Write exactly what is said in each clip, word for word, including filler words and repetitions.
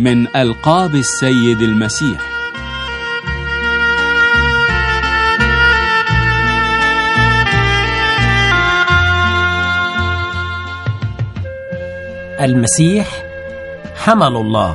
من ألقاب السيد المسيح. المسيح حمل الله.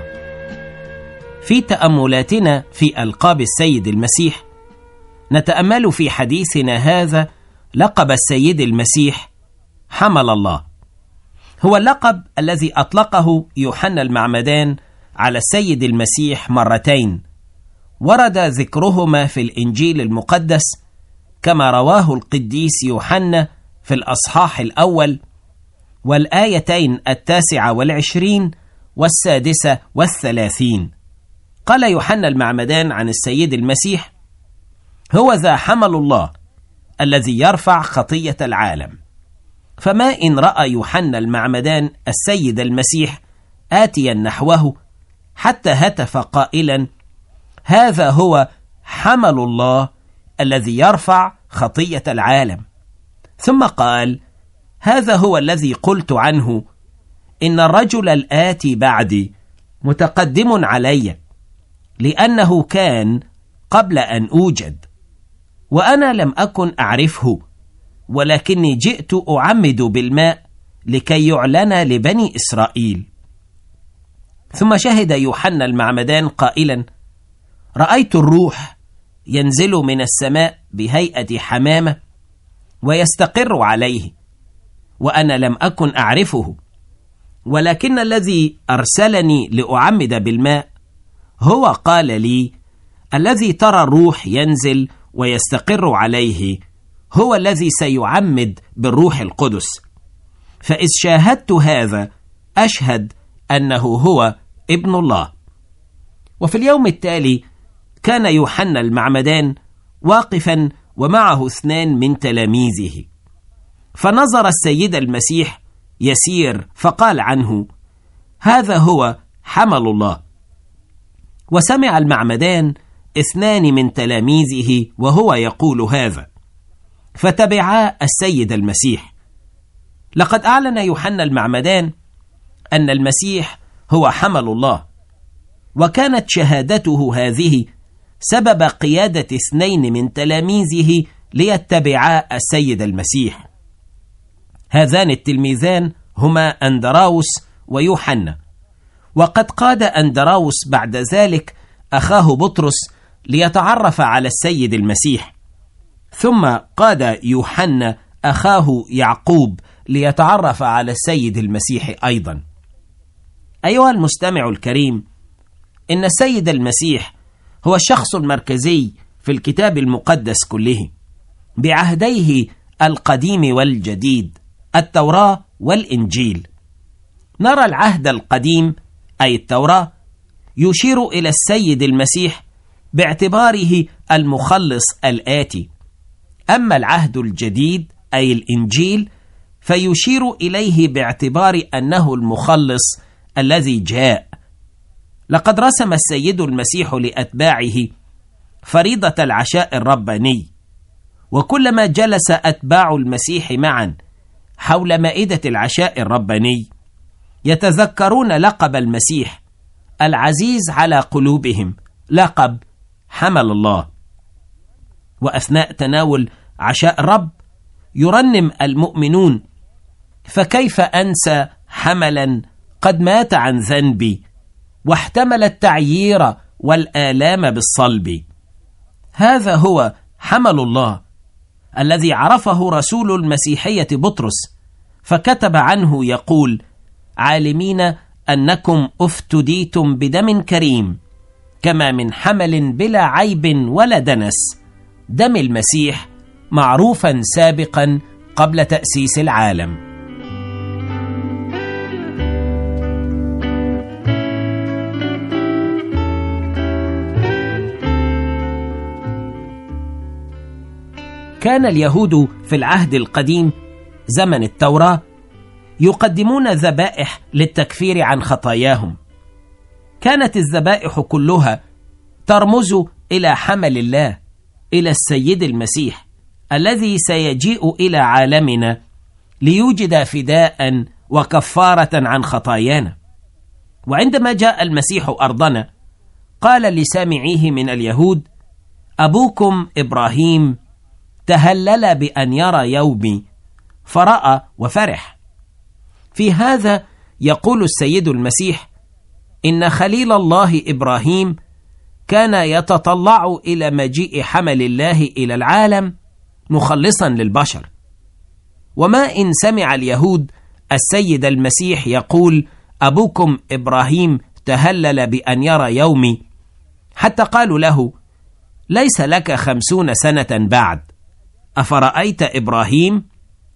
في تأملاتنا في ألقاب السيد المسيح نتأمل في حديثنا هذا لقب السيد المسيح حمل الله. هو اللقب الذي أطلقه يوحنا المعمدان على السيد المسيح مرتين، ورد ذكرهما في الإنجيل المقدس كما رواه القديس يوحنا في الأصحاح الأول والآيتين التاسعة والعشرين والسادسة والثلاثين. قال يوحنا المعمدان عن السيد المسيح: هو ذا حمل الله الذي يرفع خطية العالم. فما إن رأى يوحنا المعمدان السيد المسيح آتيا نحوه حتى هتف قائلا: هذا هو حمل الله الذي يرفع خطية العالم. ثم قال: هذا هو الذي قلت عنه إن الرجل الآتي بعدي متقدم علي، لأنه كان قبل أن أوجد، وأنا لم أكن أعرفه، ولكني جئت أعمد بالماء لكي يعلن لبني إسرائيل. ثم شهد يوحنا المعمدان قائلا: رأيت الروح ينزل من السماء بهيئة حمامة ويستقر عليه، وأنا لم أكن أعرفه، ولكن الذي أرسلني لأعمد بالماء هو قال لي: الذي ترى الروح ينزل ويستقر عليه هو الذي سيعمد بالروح القدس. فإذ شاهدت هذا أشهد أنه هو ابن الله. وفي اليوم التالي كان يوحنا المعمدان واقفا ومعه اثنان من تلاميذه، فنظر السيد المسيح يسير فقال عنه: هذا هو حمل الله. وسمع المعمدان اثنان من تلاميذه وهو يقول هذا، فتبعا السيد المسيح. لقد أعلن يوحنا المعمدان أن المسيح هو حمل الله، وكانت شهادته هذه سبب قيادة اثنين من تلاميذه ليتبعا السيد المسيح. هذان التلميذان هما أندراوس ويوحنا، وقد قاد أندراوس بعد ذلك أخاه بطرس ليتعرف على السيد المسيح، ثم قاد يوحنا أخاه يعقوب ليتعرف على السيد المسيح أيضا. أيها المستمع الكريم، إن السيد المسيح هو الشخص المركزي في الكتاب المقدس كله بعهديه القديم والجديد، التوراة والإنجيل. نرى العهد القديم أي التوراة يشير إلى السيد المسيح باعتباره المخلص الآتي، أما العهد الجديد أي الإنجيل فيشير إليه باعتبار أنه المخلص الذي جاء. لقد رسم السيد المسيح لأتباعه فريضة العشاء الرباني، وكلما جلس أتباع المسيح معا حول مائدة العشاء الرباني يتذكرون لقب المسيح العزيز على قلوبهم، لقب حمل الله. وأثناء تناول عشاء الرب يرنم المؤمنون: فكيف أنسى حملا قد مات عن ذنبي واحتمل التعيير والآلام بالصلب. هذا هو حمل الله الذي عرفه رسول المسيحية بطرس، فكتب عنه يقول: عالمين أنكم افتديتم بدم كريم كما من حمل بلا عيب ولا دنس، دم المسيح معروفا سابقا قبل تأسيس العالم. كان اليهود في العهد القديم زمن التوراة يقدمون ذبائح للتكفير عن خطاياهم. كانت الذبائح كلها ترمز إلى حمل الله، إلى السيد المسيح الذي سيجيء إلى عالمنا ليوجد فداء وكفارة عن خطايانا. وعندما جاء المسيح أرضنا قال لسامعيه من اليهود: أبوكم إبراهيم تهلل بأن يرى يومي، فرأى وفرح. في هذا يقول السيد المسيح إن خليل الله إبراهيم كان يتطلع إلى مجيء حمل الله إلى العالم مخلصا للبشر. وما إن سمع اليهود السيد المسيح يقول أبوكم إبراهيم تهلل بأن يرى يومي، حتى قالوا له: ليس لك خمسون سنة بعد، أفرأيت إبراهيم؟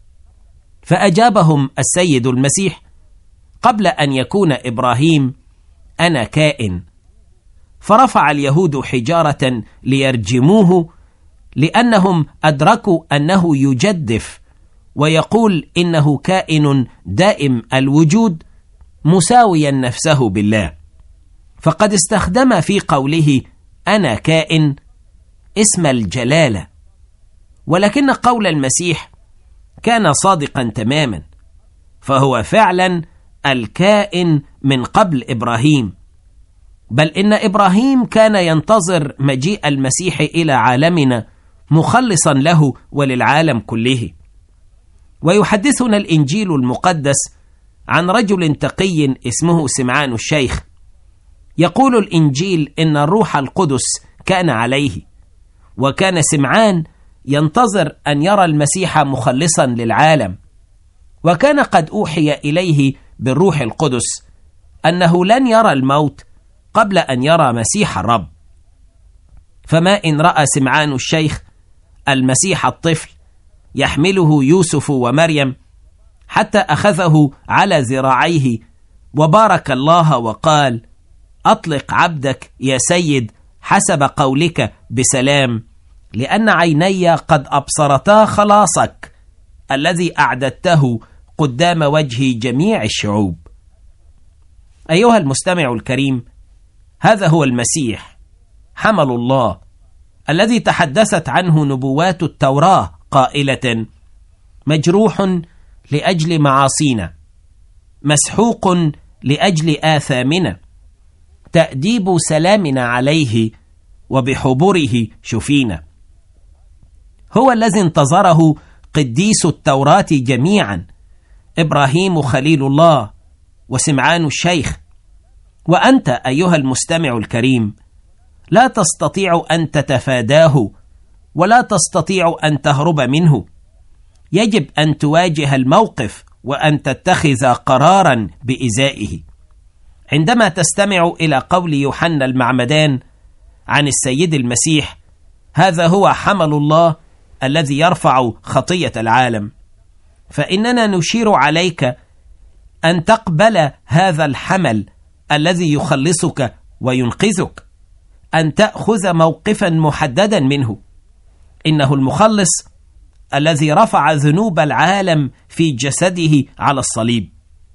فأجابهم السيد المسيح: قبل أن يكون إبراهيم أنا كائن. فرفع اليهود حجارة ليرجموه، لأنهم أدركوا أنه يجدف ويقول إنه كائن دائم الوجود مساويا نفسه بالله، فقد استخدم في قوله أنا كائن اسم الجلالة. ولكن قول المسيح كان صادقا تماما، فهو فعلا الكائن من قبل إبراهيم، بل إن إبراهيم كان ينتظر مجيء المسيح إلى عالمنا مخلصا له وللعالم كله. ويحدثنا الإنجيل المقدس عن رجل تقي اسمه سمعان الشيخ. يقول الإنجيل إن الروح القدس كان عليه، وكان سمعان ينتظر أن يرى المسيح مخلصا للعالم، وكان قد أوحي إليه بالروح القدس أنه لن يرى الموت قبل أن يرى مسيح الرب. فما إن رأى سمعان الشيخ المسيح الطفل يحمله يوسف ومريم، حتى أخذه على ذراعيه وبارك الله وقال: أطلق عبدك يا سيد حسب قولك بسلام، لأن عيني قد أبصرتا خلاصك الذي أعددته قدام وجه جميع الشعوب. أيها المستمع الكريم، هذا هو المسيح حمل الله الذي تحدثت عنه نبوات التوراة قائلة: مجروح لأجل معاصينا، مسحوق لأجل آثامنا، تأديب سلامنا عليه، وبحبره شفينا. هو الذي انتظره قديس التوراة جميعا، إبراهيم خليل الله وسمعان الشيخ. وأنت أيها المستمع الكريم لا تستطيع أن تتفاداه، ولا تستطيع أن تهرب منه. يجب أن تواجه الموقف وأن تتخذ قرارا بإزائه. عندما تستمع إلى قول يوحنا المعمدان عن السيد المسيح: هذا هو حمل الله الذي يرفع خطية العالم، فإننا نشير عليك أن تقبل هذا الحمل الذي يخلصك وينقذك، أن تأخذ موقفا محددا منه. إنه المخلص الذي رفع ذنوب العالم في جسده على الصليب.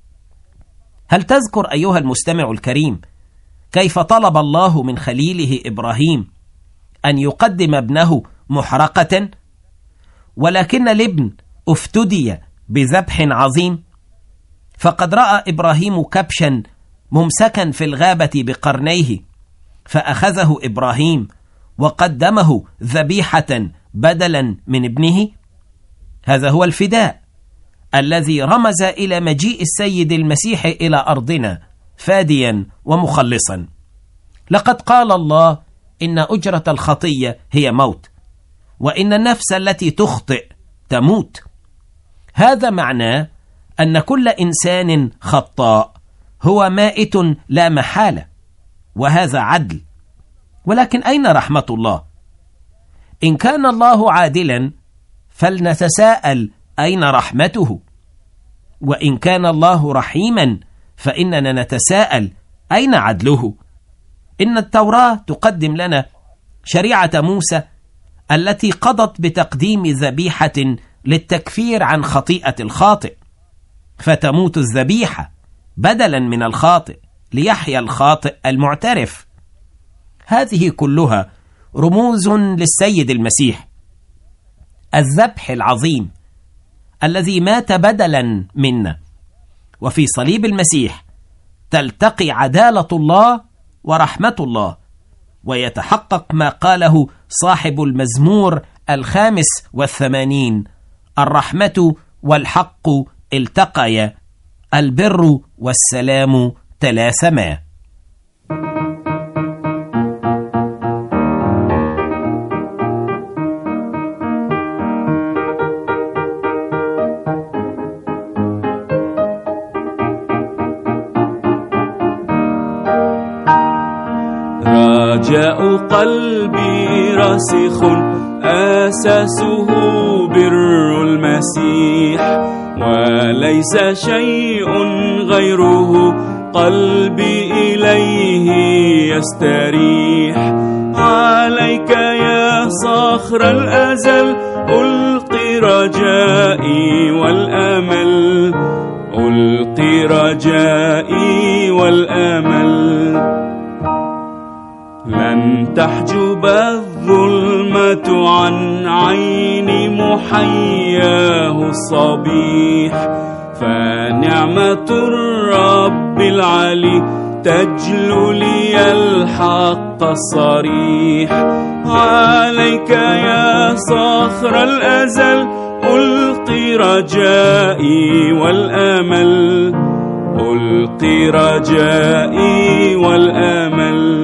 هل تذكر أيها المستمع الكريم كيف طلب الله من خليله إبراهيم أن يقدم ابنه محرقة؟ ولكن الابن افتدي بذبح عظيم. فقد رأى إبراهيم كبشا ممسكا في الغابة بقرنيه، فأخذه إبراهيم وقدمه ذبيحة بدلا من ابنه. هذا هو الفداء الذي رمز إلى مجيء السيد المسيح إلى أرضنا فاديا ومخلصا. لقد قال الله: إن أجرة الخطية هي موت، وإن النفس التي تخطئ تموت. هذا معناه أن كل إنسان خطاء هو مائت لا محالة، وهذا عدل. ولكن أين رحمة الله؟ إن كان الله عادلا فلنتساءل أين رحمته؟ وإن كان الله رحيما فإننا نتساءل أين عدله؟ إن التوراة تقدم لنا شريعة موسى التي قضت بتقديم ذبيحة للتكفير عن خطيئة الخاطئ، فتموت الذبيحة بدلا من الخاطئ ليحيا الخاطئ المعترف. هذه كلها رموز للسيد المسيح، الذبح العظيم الذي مات بدلا منا. وفي صليب المسيح تلتقي عدالة الله ورحمة الله، ويتحقق ما قاله صاحب المزمور الخامس والثمانين: الرحمة والحق التقيا، البر والسلام تلاثما. رجاء قلبي راسخ أساسه بر المسيح، وليس شيء غيره قلبي إليه يستريح. عليك يا صخر الأزل ألقي رجائي والأمل، ألقي رجائي والأمل. لن تحجب الظلمة عن عين محياه الصبيح، فنعمة الرب العلي تجلو لي الحق الصريح. عليك يا صخر الأزل ألقي رجائي والأمل، ألقي رجائي والأمل.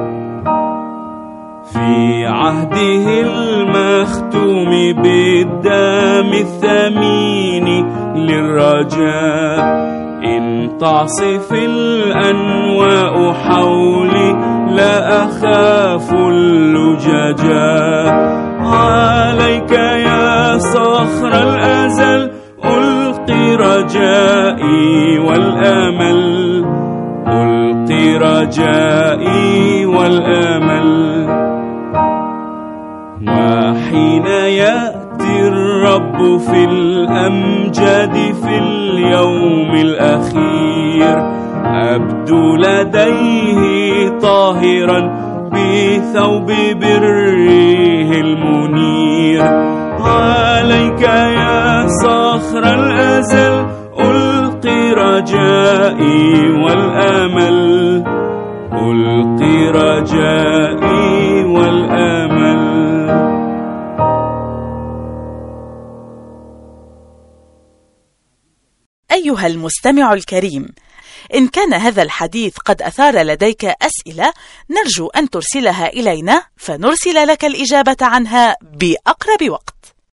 في عهده المختوم بالدم الثمين للرجاء، إن تعصف الأنواء حولي لا أخاف اللججا. عليك يا صخر الأزل ألقي رجائي والأمل، ألقي رجائي والأمل. وحين يأتي الرب في الأمجاد في اليوم الأخير، أبدو لديه طاهرا بثوب بره المنير. عليك يا صخر الأزل ألقي رجائي والأمل، ألقي رجائي والأمل. أيها المستمع الكريم، إن كان هذا الحديث قد أثار لديك أسئلة، نرجو أن ترسلها إلينا فنرسل لك الإجابة عنها بأقرب وقت.